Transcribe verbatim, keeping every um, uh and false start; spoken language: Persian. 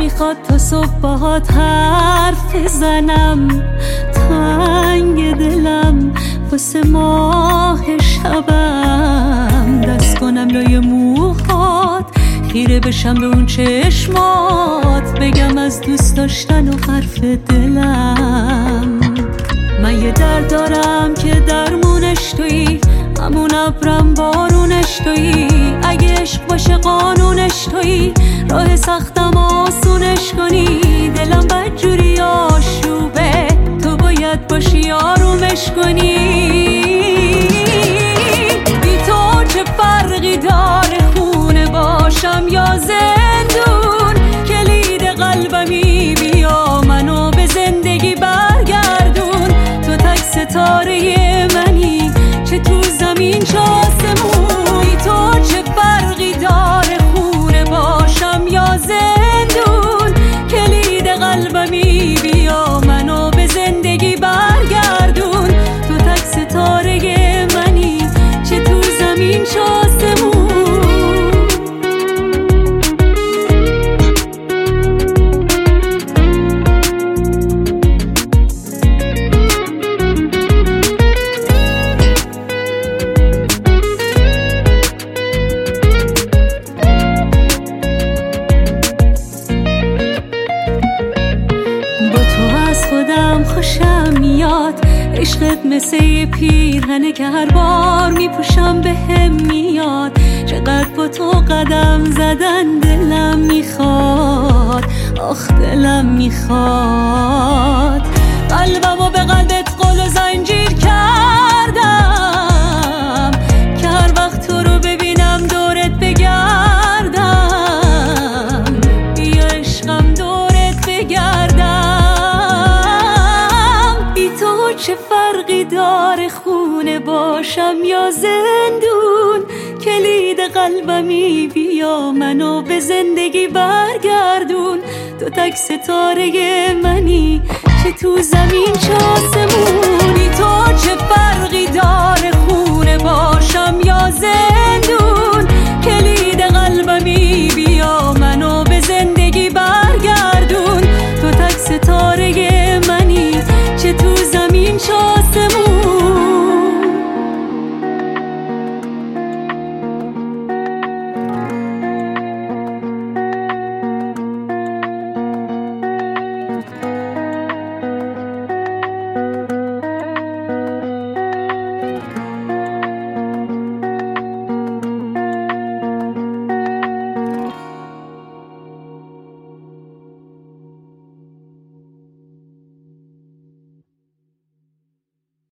میخواد تا صبح باهات حرف بزنم، تنگ دلم واسه ماه شبم، دست کنم لای موهات، خیره بشم به اون چشمات، بگم از دوست داشتن و حرف دلم. من یه درد دارم که درمونش تویی، همون ابرم بارونش تویی، اگه عشق باشه قانونش تویی، راه سختم آسونش کنی، دلم بدجوری آشوبه، تو باید باشی آرومش کنی. بی تو چه فرقی داره خونه باشم یا زندون، کلید قلبمی بیا منو به زندگی برگردون، تو تک ستاره منی چه تو زمین چه آسمون، بی تو چه فرقی داره خونه باشم یا زندون، کلید قلبمی بیا منو به زندگی برگردون، تو تک ستاره منی چه تو زمین چه آسمون. خودم خوشم میاد، عشقت مثل یه پیرهنه که هر بار میپوشم به هم میاد، چقدر با تو قدم زدن دلم میخواد، آخ دلم میخواد، قلبمو به قلبت قل و زنجیر کردم که هر وقت تو رو ببینم دورت بگردم، بیا عشقم دورت بگردم. چه فرقی داره خونه باشم یا زندون، کلید قلبمی بیا منو به زندگی برگردون، تو تک ستاره منی چه تو زمین چه آسمون، بی تو چه فرقی